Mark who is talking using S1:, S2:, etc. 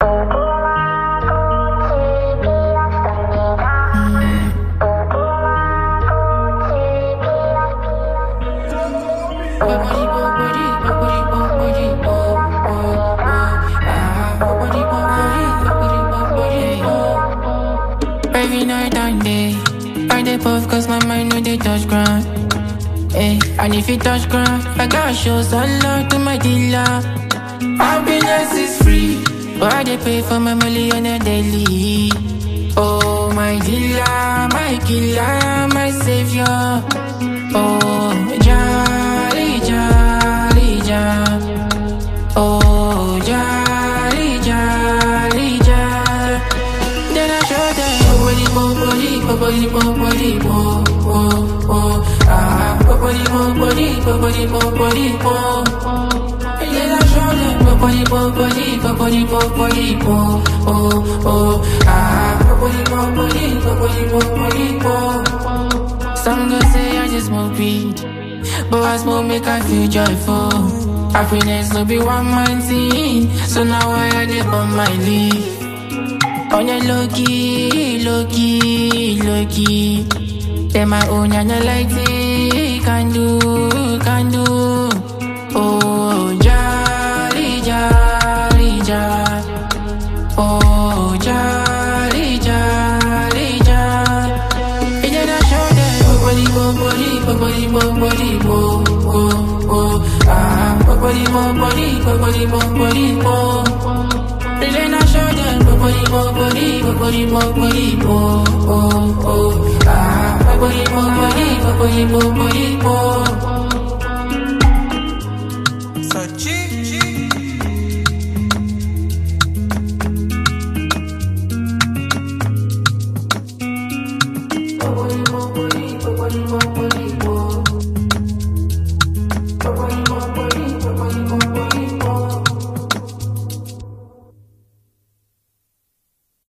S1: Every night and day, I dey puff cause my mind no dey touch ground. Hey, and if it touch ground, I gotta show some love to my dealer. Happiness is free, but I dey pay for my million a daily. Oh, my dealer, my killer, my savior. Oh, jolly, jolly, jolly. Oh, jolly, jolly, jolly. Then I show them body, body, body, body, oh, oh, oh. Ah, body, body, body, body, oh. And then I show them body, body, body, body, oh, oh, oh. Ah, body, body, body, body, oh. Some go say I just smoke weed, but I smoke make I feel joyful. Happiness no be one man thing, so now I dey on my leave. On your low key, low key, low key. Then my own and I like it, can do, can do. Oh, jolly, jolly, jolly. Oh, jolly, jolly, jolly. And then I show them body, body, body, body, oh, oh, oh. Ah, body, body, body, body, oh. And then I show them body, body, body, body, oh, oh, oh. Ah, body, body, body, body, oh.